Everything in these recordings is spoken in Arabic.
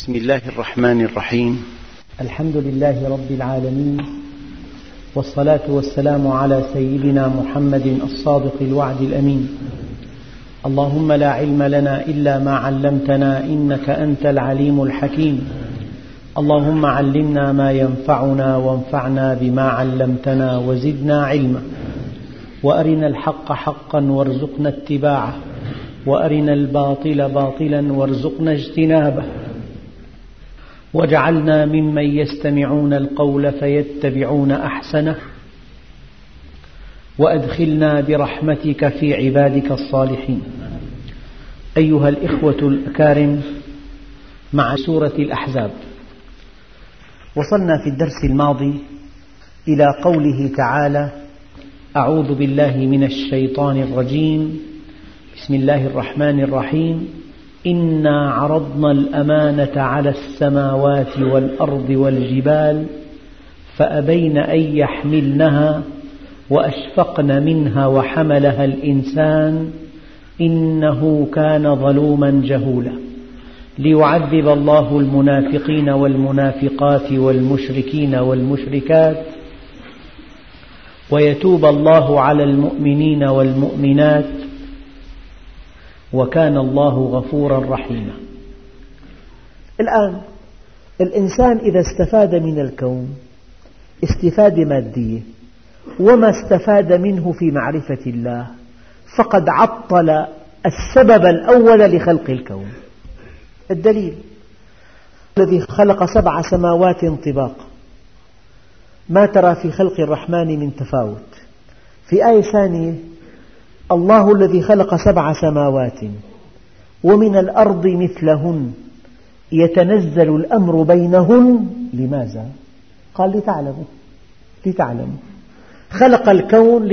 بسم الله الرحمن الرحيم. الحمد لله رب العالمين، والصلاة والسلام على سيدنا محمد الصادق الوعد الأمين. اللهم لا علم لنا إلا ما علمتنا إنك أنت العليم الحكيم. اللهم علمنا ما ينفعنا وانفعنا بما علمتنا وزدنا علما، وأرنا الحق حقا وارزقنا اتباعه، وأرنا الباطل باطلا وارزقنا اجتنابه، واجعلنا ممن يستمعون القول فيتبعون أحسنه، وأدخلنا برحمتك في عبادك الصالحين. أيها الإخوة الأكارم، مع سورة الأحزاب وصلنا في الدرس الماضي إلى قوله تعالى: أعوذ بالله من الشيطان الرجيم، بسم الله الرحمن الرحيم. إنا عرضنا الأمانة على السماوات والأرض والجبال فأبين أن يحملنها وأشفقن منها وحملها الإنسان إنه كان ظلوما جهولا، ليعذب الله المنافقين والمنافقات والمشركين والمشركات، ويتوب الله على المؤمنين والمؤمنات، وكان الله غفورا رحيما. الآن الإنسان إذا استفاد من الكون استفادة مادية وما استفاد منه في معرفة الله، فقد عطل السبب الأول لخلق الكون. الدليل: الذي خلق 7 سماوات طباقا، ما ترى في خلق الرحمن من تفاوت. في آية ثانية: الله الذي خلق 7 سماوات ومن الأرض مثلهن يتنزل الأمر بينهن. لماذا؟ قال لتعلموا. خلق الكون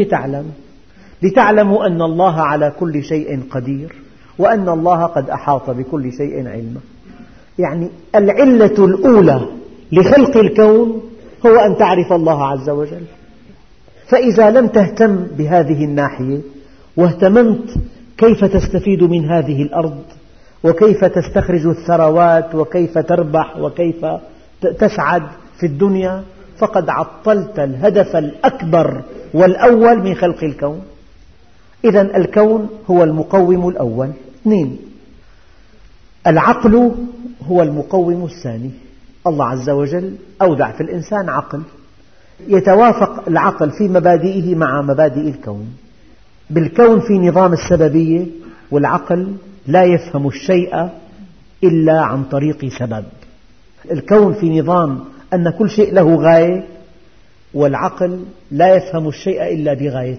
لتعلموا أن الله على كل شيء قدير، وأن الله قد أحاط بكل شيء علما. يعني العلة الأولى لخلق الكون هو أن تعرف الله عز وجل. فإذا لم تهتم بهذه الناحية واهتممت كيف تستفيد من هذه الأرض، وكيف تستخرج الثروات، وكيف تربح، وكيف تسعد في الدنيا، فقد عطلت الهدف الأكبر والأول من خلق الكون. إذن الكون هو المقوم الأول. 2، العقل هو المقوم الثاني. الله عز وجل أودع في الإنسان عقل، يتوافق العقل في مبادئه مع مبادئ الكون. بالكون في نظام السببية، والعقل لا يفهم الشيء إلا عن طريق سبب. الكون في نظام أن كل شيء له غاية، والعقل لا يفهم الشيء إلا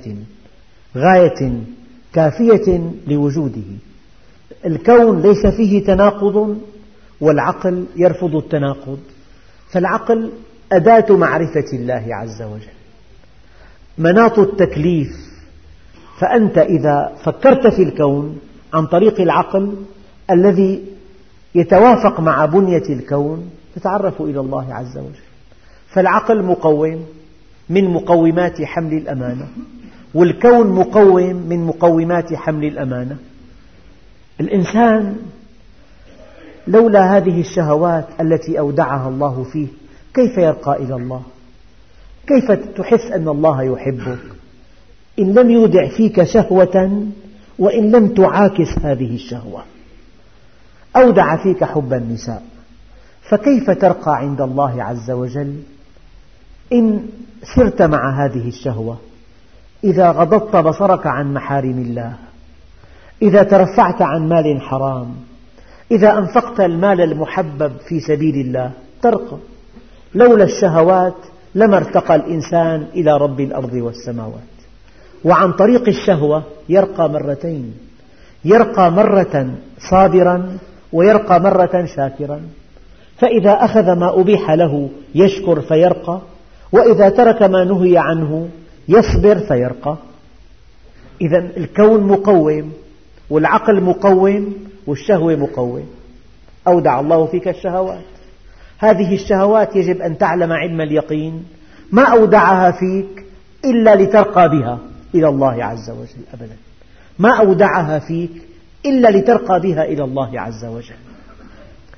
غاية كافية لوجوده. الكون ليس فيه تناقض، والعقل يرفض التناقض. فالعقل أداة معرفة الله عز وجل، مناط التكليف. فأنت إذا فكرت في الكون عن طريق العقل الذي يتوافق مع بنية الكون، تتعرف إلى الله عز وجل. فالعقل مقوم من مقومات حمل الأمانة، والكون مقوم من مقومات حمل الأمانة. الإنسان لولا هذه الشهوات التي أودعها الله فيه كيف يرقى إلى الله؟ كيف تحس أن الله يحبك إن لم يودع فيك شهوة، وإن لم تعاكس هذه الشهوة؟ أودع فيك حب النساء، فكيف ترقى عند الله عز وجل إن سرت مع هذه الشهوة؟ إذا غضضت بصرك عن محارم الله، إذا ترفعت عن مال حرام، إذا أنفقت المال المحبب في سبيل الله، ترقى. لولا الشهوات لما ارتقى الإنسان إلى رب الأرض والسماوات. وعن طريق الشهوة يرقى مرتين: يرقى مرة صابرا، ويرقى مرة شاكرا. فإذا أخذ ما أبيح له يشكر فيرقى، وإذا ترك ما نهي عنه يصبر فيرقى. إذن الكون مقوم، والعقل مقوم، والشهوة مقوم. أودع الله فيك الشهوات. هذه الشهوات يجب أن تعلم علم اليقين ما أودعها فيك إلا لترقى بها إلى الله عز وجل، أبدا. ما أودعها فيك إلا لترقى بها إلى الله عز وجل.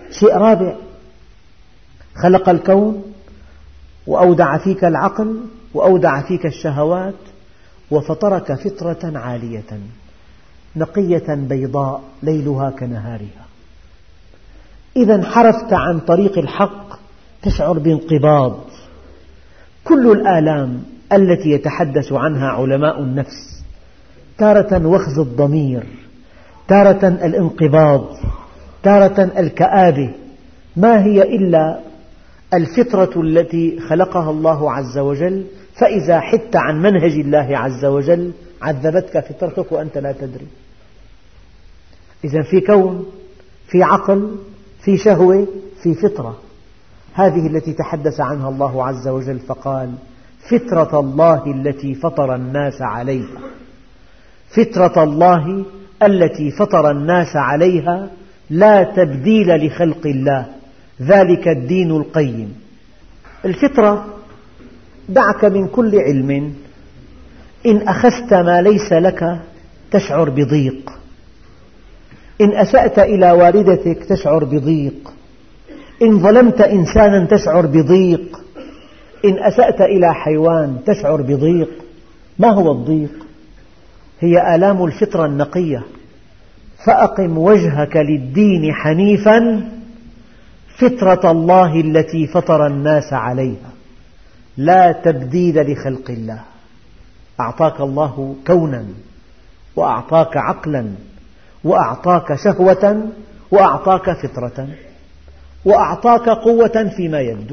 شيء رابع، خلق الكون وأودع فيك العقل وأودع فيك الشهوات وفطرك فطرة عالية نقية بيضاء ليلها كنهارها. إذا انحرفت عن طريق الحق تشعر بانقباض. كل الآلام التي يتحدث عنها علماء النفس، تارة وخز الضمير، تارة الانقباض، تارة الكآبة، ما هي إلا الفطرة التي خلقها الله عز وجل، فإذا حدت عن منهج الله عز وجل عذبتك فطرتك وأنت لا تدري. إذا في كون، في عقل، في شهوة، في فطرة، هذه التي تحدث عنها الله عز وجل فقال: فطرة الله التي فطر الناس عليها. فطرة الله التي فطر الناس عليها لا تبديل لخلق الله، ذلك الدين القيم. الفطرة دعك من كل علم، إن أخذت ما ليس لك تشعر بضيق، إن أسأت إلى والدتك تشعر بضيق، إن ظلمت إنسانا تشعر بضيق، إن أسأت إلى حيوان تشعر بضيق. ما هو الضيق؟ هي آلام الفطرة النقية. فأقم وجهك للدين حنيفا فطرة الله التي فطر الناس عليها لا تبديل لخلق الله. أعطاك الله كونا، وأعطاك عقلا، وأعطاك شهوة، وأعطاك فطرة، وأعطاك قوة فيما يبدو.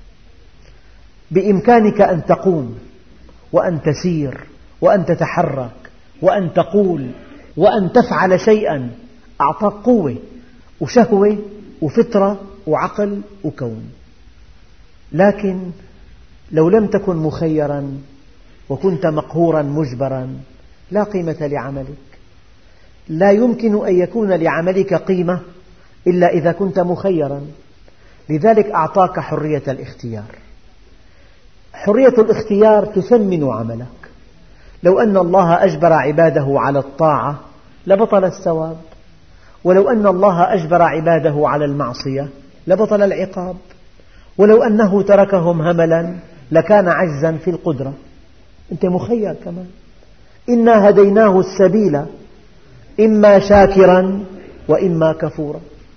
بإمكانك أن تقوم وأن تسير وأن تتحرك وأن تقول وأن تفعل شيئا. أعطاك قوة وشهوة وفطرة وعقل وكون. لكن لو لم تكن مخيرا وكنت مقهورا مجبرا لا قيمة لعملك. لا يمكن أن يكون لعملك قيمة إلا إذا كنت مخيرا. لذلك أعطاك حرية الاختيار. حرية الاختيار تثمن عملك. لو أن الله أجبر عباده على الطاعة لبطل الثواب، ولو أن الله أجبر عباده على المعصية لبطل العقاب، ولو أنه تركهم هملا لكان عجزا في القدرة. أنت مخير كمان. إنا هديناه السبيل إما شاكرا وإما كفورا،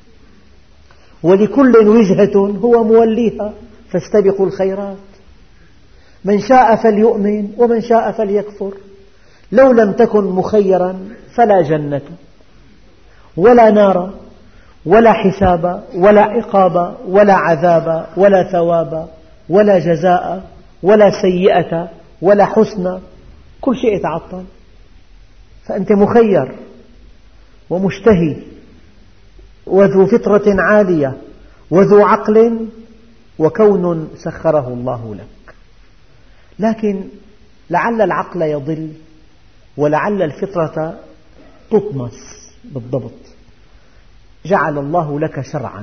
ولكل وجهة هو موليها فاستبقوا الخيرات. من شاء فليؤمن ومن شاء فليكفر. لو لم تكن مخيرا فلا جنة ولا نار ولا حساب ولا عقاب ولا عذاب ولا ثواب ولا جزاء ولا سيئة ولا حسنى، كل شيء يتعطل. فأنت مخير ومشتهي وذو فطرة عالية وذو عقل وكون سخره الله لك. لكن لعل العقل يضل ولعل الفطرة تطمس. بالضبط جعل الله لك شرعا،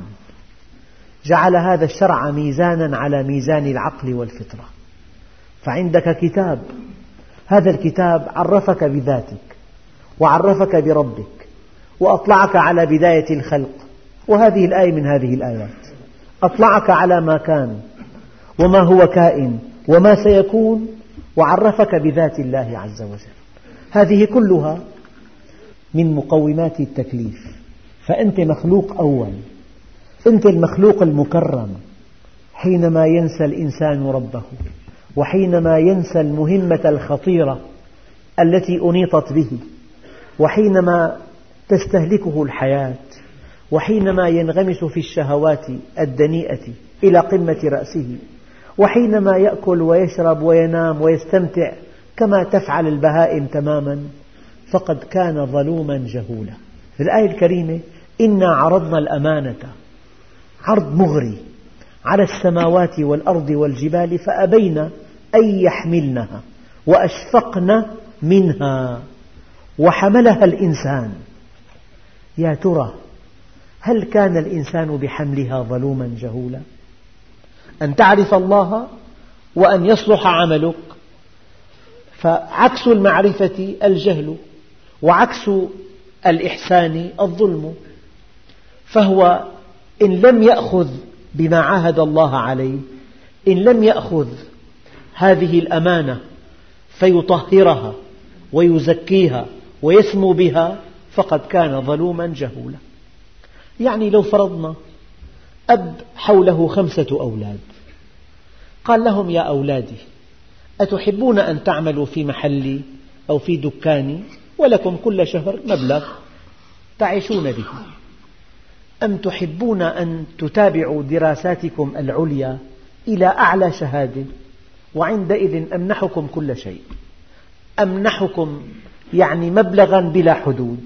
جعل هذا الشرع ميزانا على ميزان العقل والفطرة. فعندك كتاب، هذا الكتاب عرفك بذاتك وعرفك بربك وأطلعك على بداية الخلق، وهذه الآية من هذه الآيات. أطلعك على ما كان وما هو كائن وما سيكون، وعرفك بذات الله عز وجل. هذه كلها من مقومات التكليف. فأنت مخلوق أول، أنت المخلوق المكرم. حينما ينسى الإنسان ربه، وحينما ينسى المهمة الخطيرة التي أنيطت به، وحينما تستهلكه الحياة، وحينما ينغمس في الشهوات الدنيئة إلى قمة رأسه، وحينما يأكل ويشرب وينام ويستمتع كما تفعل البهائم تماما، فقد كان ظلوما جهولا. في الآية الكريمة: إنا عرضنا الأمانة، عرض مغري، على السماوات والأرض والجبال فأبين أن يحملنها وأشفقن منها وحملها الإنسان. يا ترى هل كان الإنسان بحملها ظلوما جهولا؟ أن تعرف الله وأن يصلح عملك. فعكس المعرفة الجهل، وعكس الإحسان الظلم. فهو إن لم يأخذ بما عاهد الله عليه، إن لم يأخذ هذه الأمانة فيطهرها ويزكيها ويسمو بها فقد كان ظلوما جهولا. يعني لو فرضنا أب حوله 5 أولاد، قال لهم: يا أولادي، أتحبون أن تعملوا في محلي أو في دكاني ولكم كل شهر مبلغ تعيشون به، أم تحبون أن تتابعوا دراساتكم العليا إلى أعلى شهادة وعندئذ أمنحكم كل شيء، أمنحكم يعني مبلغا بلا حدود؟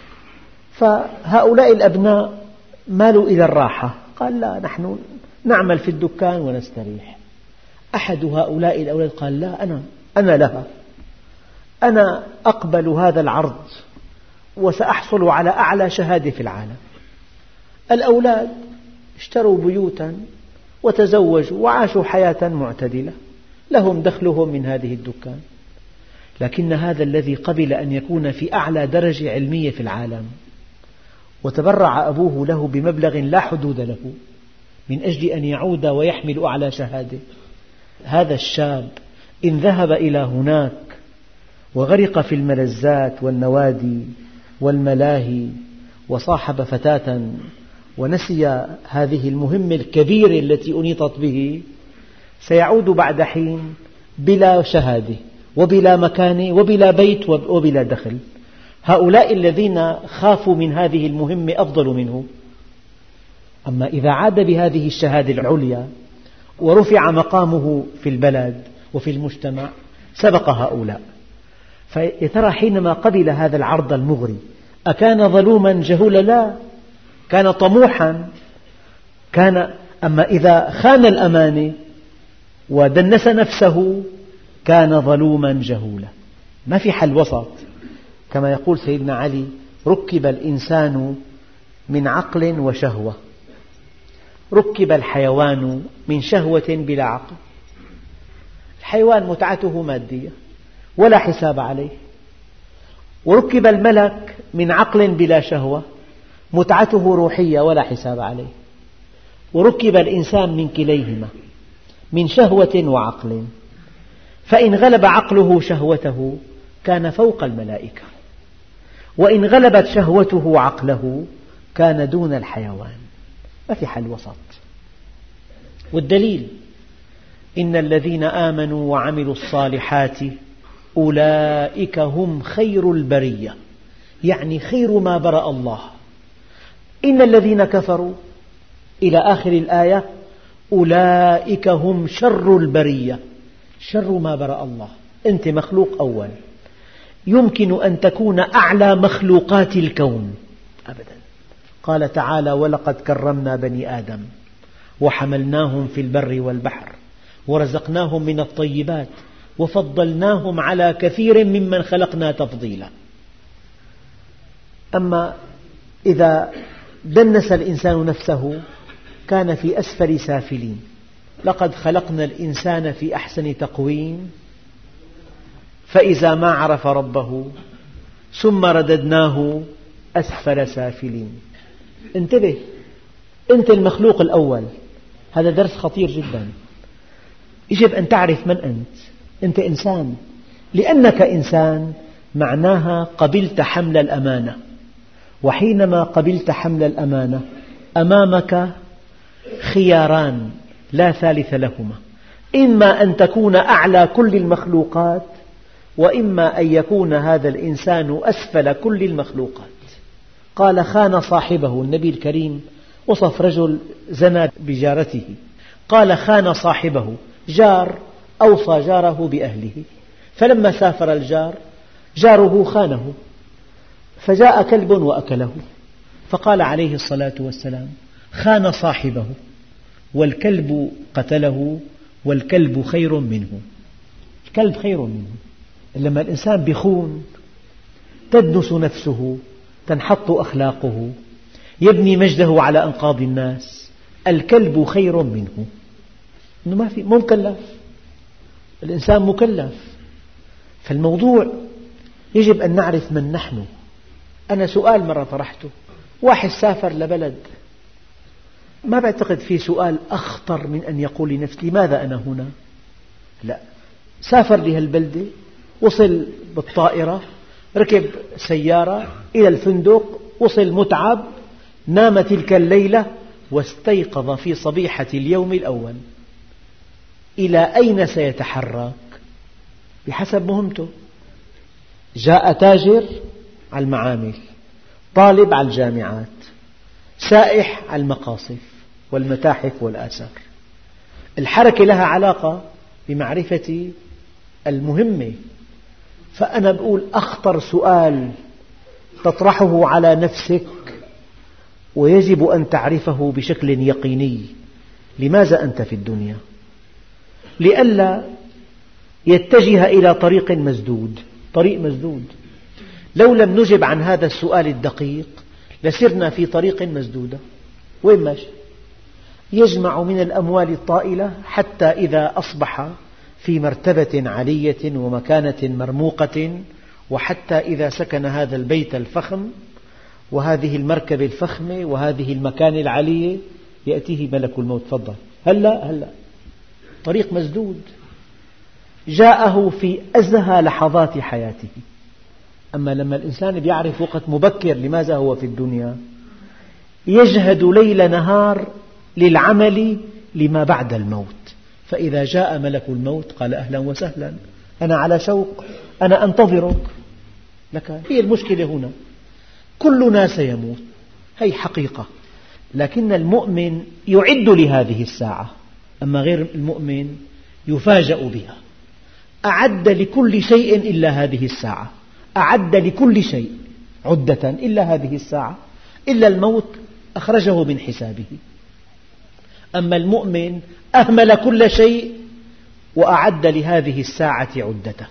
فهؤلاء الأبناء مالوا إلى الراحة، قال: لا، نحن نعمل في الدكان ونستريح. أحد هؤلاء الأولاد قال: لا، أنا لها، أنا أقبل هذا العرض وسأحصل على أعلى شهادة في العالم. الأولاد اشتروا بيوتا وتزوجوا وعاشوا حياة معتدلة، لهم دخلهم من هذه الدكان. لكن هذا الذي قبل أن يكون في أعلى درجة علمية في العالم وتبرع أبوه له بمبلغ لا حدود له من أجل أن يعود ويحمل أعلى شهادة، هذا الشاب إن ذهب إلى هناك وغرق في الملذات والنوادي والملاهي وصاحب فتاة ونسي هذه المهمة الكبيرة التي أنيطت به، سيعود بعد حين بلا شهادة وبلا مكانة وبلا بيت وبلا دخل. هؤلاء الذين خافوا من هذه المهمة أفضل منه. أما إذا عاد بهذه الشهادة العليا ورفع مقامه في البلد وفي المجتمع سبق هؤلاء. فيا ترى حينما قبل هذا العرض المغري أكان ظلوما جهولا؟ لا، كان طموحا. أما إذا خان الأمانة ودنس نفسه كان ظلوما جهولا. ما في حل وسط. كما يقول سيدنا علي: ركب الإنسان من عقل وشهوة، ركب الحيوان من شهوة بلا عقل. الحيوان متعته مادية ولا حساب عليه، وركب الملك من عقل بلا شهوة، متعته روحية ولا حساب عليه. وركب الإنسان من كليهما، من شهوة وعقل، فإن غلب عقله شهوته كان فوق الملائكة، وإن غلبت شهوته عقله كان دون الحيوان. ما في حل وسط. والدليل: إن الذين آمنوا وعملوا الصالحات أولئك هم خير البرية، يعني خير ما برأ الله. إن الذين كفروا إلى آخر الآية أولئك هم شر البرية، شر ما برأ الله. أنت مخلوق أول، يمكن أن تكون أعلى مخلوقات الكون أبدا. قال تعالى: ولقد كرمنا بني آدم وحملناهم في البر والبحر ورزقناهم من الطيبات وفضلناهم على كثير ممن خلقنا تفضيلا. أما إذا دنس الإنسان نفسه كان في أسفل سافلين. لقد خلقنا الإنسان في أحسن تقويم فإذا ما عرف ربه ثم رددناه أسفل سافلين. انتبه، أنت المخلوق الأول. هذا درس خطير جدا. يجب أن تعرف من أنت. أنت إنسان. لأنك إنسان معناها قبلت حمل الأمانة، وحينما قبلت حمل الأمانة أمامك خياران لا ثالث لهما: إما أن تكون أعلى كل المخلوقات، وإما أن يكون هذا الإنسان أسفل كل المخلوقات. قال: خان صاحبه. النبي الكريم وصف رجل زنى بجارته، قال: خان صاحبه. جار أوصى جاره بأهله، فلما سافر الجار جاره خانه، فجاء كلب وأكله، فقال عليه الصلاة والسلام: خان صاحبه والكلب قتله والكلب خير منه. الكلب خير منه. لما الإنسان يخون تدنس نفسه، تنحط أخلاقه، يبني مجده على أنقاض الناس. الكلب خير منه. إنه ما في، مو مكلف. الإنسان مكلف. فالموضوع يجب أن نعرف من نحن. أنا سؤال مرة طرحته: واحد سافر لبلد ما بعتقد في سؤال أخطر من أن يقول لنفسه لماذا أنا هنا؟ لا، سافر لهالبلدة، وصل بالطائرة، ركب سيارة إلى الفندق، وصل متعب، نام تلك الليلة واستيقظ في صبيحة اليوم الأول. إلى أين سيتحرك؟ بحسب مهمته. جاء تاجر على المعامل، طالب على الجامعات، سائح على المقاصف والمتاحف والآثار. الحركة لها علاقة بمعرفة المهمة. فأنا أقول أخطر سؤال تطرحه على نفسك ويجب أن تعرفه بشكل يقيني: لماذا أنت في الدنيا؟ لئلا يتجه إلى طريق مسدود. طريق مسدود، لو لم نجب عن هذا السؤال الدقيق لسرنا في طريق مسدودة. وين ماشي؟ يجمع من الأموال الطائلة حتى إذا أصبح في مرتبة عالية ومكانة مرموقة، وحتى إذا سكن هذا البيت الفخم وهذه المركبة الفخمة وهذه المكانة العالية يأتيه ملك الموت: تفضل، هلأ. طريق مسدود جاءه في أزهى لحظات حياته. أما لما الإنسان يعرف وقت مبكر لماذا هو في الدنيا، يجهد ليل نهار للعمل لما بعد الموت. فإذا جاء ملك الموت قال: أهلا وسهلا، أنا على شوق، أنا أنتظرك. لك هي المشكلة هنا، كلنا سيموت، هي حقيقة، لكن المؤمن يعد لهذه الساعة، أما غير المؤمن يفاجأ بها. أعد لكل شيء إلا هذه الساعة، أعد لكل شيء عدة إلا هذه الساعة، إلا الموت أخرجه من حسابه. أما المؤمن أهمل كل شيء وأعد لهذه الساعة عدتها.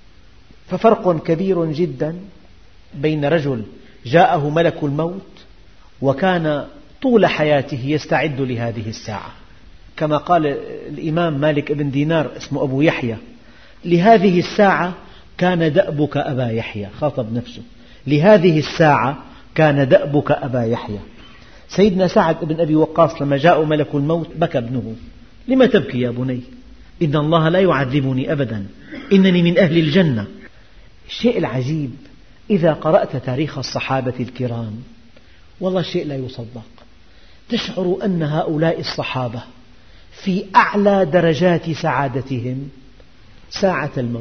ففرق كبير جدا بين رجل جاءه ملك الموت وكان طول حياته يستعد لهذه الساعة، كما قال الإمام مالك بن دينار، اسمه أبو يحيى: لهذه الساعة كان دأبك أبا يحيى. خاطب نفسه: لهذه الساعة كان دأبك أبا يحيى. سيدنا سعد بن أبي وقاص لما جاء ملك الموت بكى ابنه: لم تبكي يا بني؟ إن الله لا يعذبني أبدا، إنني من أهل الجنة. الشيء العجيب إذا قرأت تاريخ الصحابة الكرام، والله شيء لا يصدق، تشعر أن هؤلاء الصحابة في أعلى درجات سعادتهم ساعة الموت.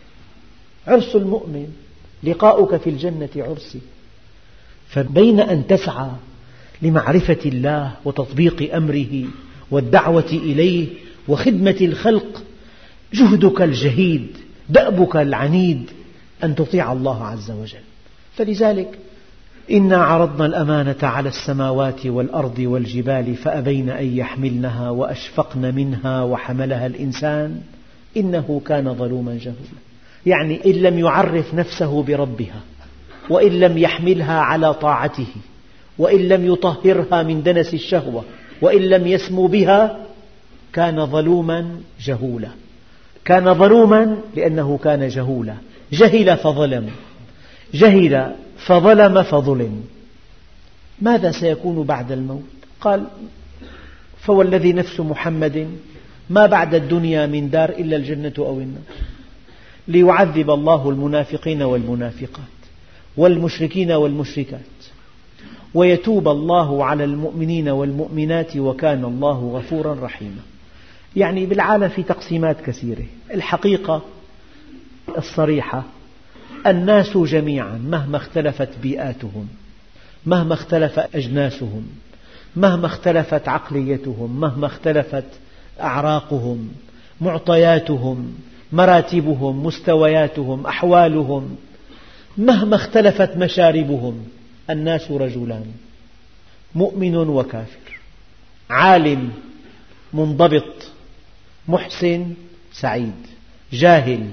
عرس المؤمن لقاؤك في الجنة عرسي. فبين أن تسعى لمعرفة الله وتطبيق أمره والدعوة إليه وخدمة الخلق، جهدك الجهيد، دأبك العنيد أن تطيع الله عز وجل. فلذلك إنا عرضنا الأمانة على السماوات والأرض والجبال فأبين أن يحملنها وأشفقن منها وحملها الإنسان إنه كان ظلوما جهولا. يعني إن لم يعرف نفسه بربها، وإن لم يحملها على طاعته، وإن لم يطهرها من دنس الشهوة، وإن لم يسمو بها، كان ظلوما جهولا. كان ظلوما لأنه كان جهولا، جهل فظلم، جهل فظلم فظلم. ماذا سيكون بعد الموت؟ قال: فوالذي نفس محمد ما بعد الدنيا من دار إلا الجنة أو النار، ليعذب الله المنافقين والمنافقات والمشركين والمشركات ويتوب الله على المؤمنين والمؤمنات وكان الله غفورا رحيما. يعني بالعالم في تقسيمات كثيرة. الحقيقة الصريحة: الناس جميعا مهما اختلفت بيئاتهم، مهما اختلف أجناسهم، مهما اختلفت عقليتهم، مهما اختلفت أعراقهم، معطياتهم، مراتبهم، مستوياتهم، أحوالهم، مهما اختلفت مشاربهم، الناس رجلان: مؤمن وكافر، عالم منضبط محسن سعيد، جاهل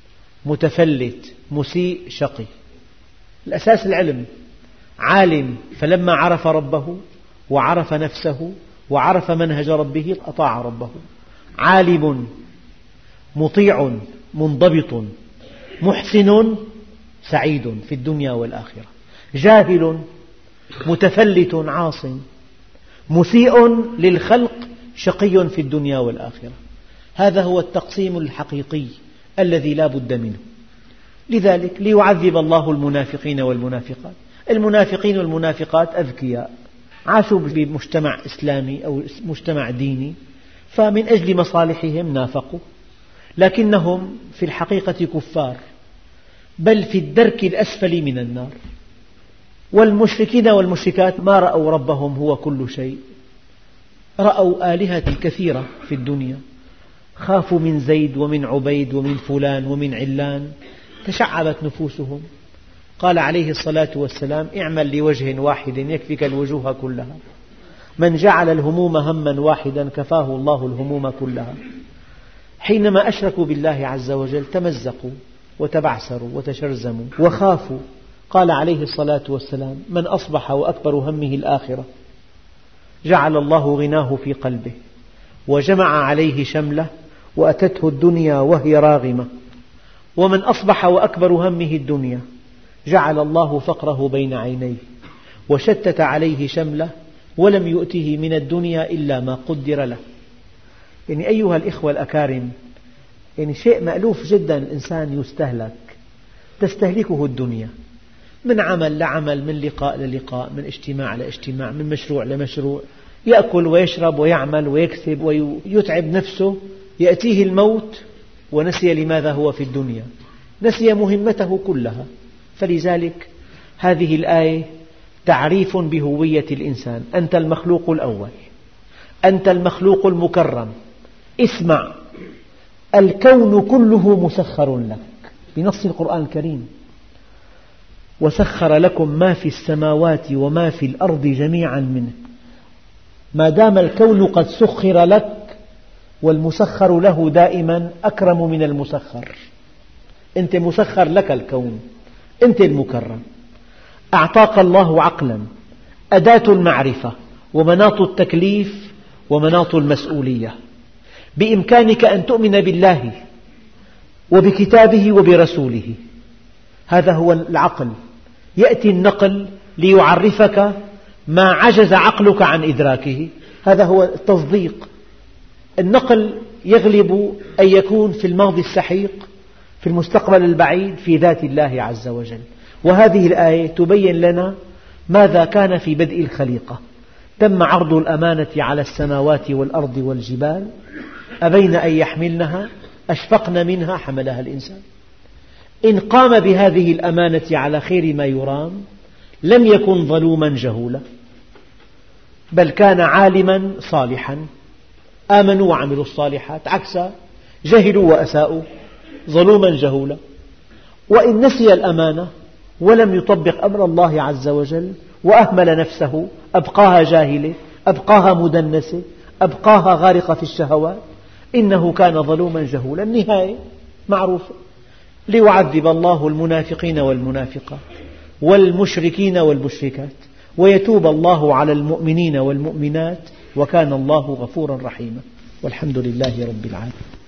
متفلت مسيء شقي. الأساس العلم. عالم فلما عرف ربه وعرف نفسه وعرف منهج ربه أطاع ربه. عالم مطيع منضبط محسن سعيد في الدنيا والآخرة. جاهل متفلت عاص مسيء للخلق شقي في الدنيا والآخرة. هذا هو التقسيم الحقيقي الذي لا بد منه. لذلك ليعذب الله المنافقين والمنافقات. المنافقين والمنافقات أذكياء، عاشوا بمجتمع إسلامي أو مجتمع ديني، فمن أجل مصالحهم نافقوا، لكنهم في الحقيقة كفار، بل في الدرك الأسفل من النار. والمشركين والمشركات ما رأوا ربهم هو كل شيء، رأوا آلهة كثيرة في الدنيا، خافوا من زيد ومن عبيد ومن فلان ومن علان، تشعبت نفوسهم. قال عليه الصلاة والسلام: اعمل لوجه واحد يكفيك الوجوه كلها. من جعل الهموم هما واحدا كفاه الله الهموم كلها. حينما أشركوا بالله عز وجل تمزقوا وتبعثروا وتشرذموا وخافوا. قال عليه الصلاة والسلام: من أصبح وأكبر همه الآخرة جعل الله غناه في قلبه وجمع عليه شمله وأتته الدنيا وهي راغمة. ومن أصبح وأكبر همه الدنيا جعل الله فقره بين عينيه وشتت عليه شمله ولم يؤته من الدنيا إلا ما قدر له. يعني أيها الإخوة الأكارم، يعني شيء مألوف جدا الإنسان يستهلك، تستهلكه الدنيا، من عمل لعمل، من لقاء للقاء، من اجتماع لاجتماع، من مشروع لمشروع، يأكل ويشرب ويعمل ويكسب ويتعب نفسه، يأتيه الموت ونسي لماذا هو في الدنيا، نسي مهمته كلها. فلذلك هذه الآية تعريف بهوية الإنسان: أنت المخلوق الأول، أنت المخلوق المكرم. اسمع، الكون كله مسخر لك بنص القرآن الكريم: وسخر لكم ما في السماوات وما في الأرض جميعا منه. ما دام الكون قد سخر لك، والمسخر له دائما أكرم من المسخر. أنت مسخر لك الكون، أنت المكرم. أعطاك الله عقلا، أداة المعرفة ومناط التكليف ومناط المسؤولية. بإمكانك أن تؤمن بالله وبكتابه وبرسوله. هذا هو العقل. يأتي النقل ليعرفك ما عجز عقلك عن إدراكه، هذا هو التصديق. النقل يغلب أن يكون في الماضي السحيق، في المستقبل البعيد، في ذات الله عز وجل. وهذه الآية تبين لنا ماذا كان في بدء الخليقة. تم عرض الأمانة على السماوات والأرض والجبال، أبين أن يحملنها أشفقن منها حملها الإنسان. إن قام بهذه الأمانة على خير ما يرام لم يكن ظلوما جهولا، بل كان عالما صالحا. آمنوا وعملوا الصالحات، عكسا جهلوا وأساءوا، ظلوما جهولا. وإن نسي الأمانة ولم يطبق أمر الله عز وجل وأهمل نفسه، أبقاها جاهلة، أبقاها مدنسة، أبقاها غارقة في الشهوات، إنه كان ظلوما جهولا. النهاية معروفة: ليعذب الله المنافقين والمنافقات والمشركين والمشركات ويتوب الله على المؤمنين والمؤمنات وكان الله غفورا رحيما. والحمد لله رب العالمين.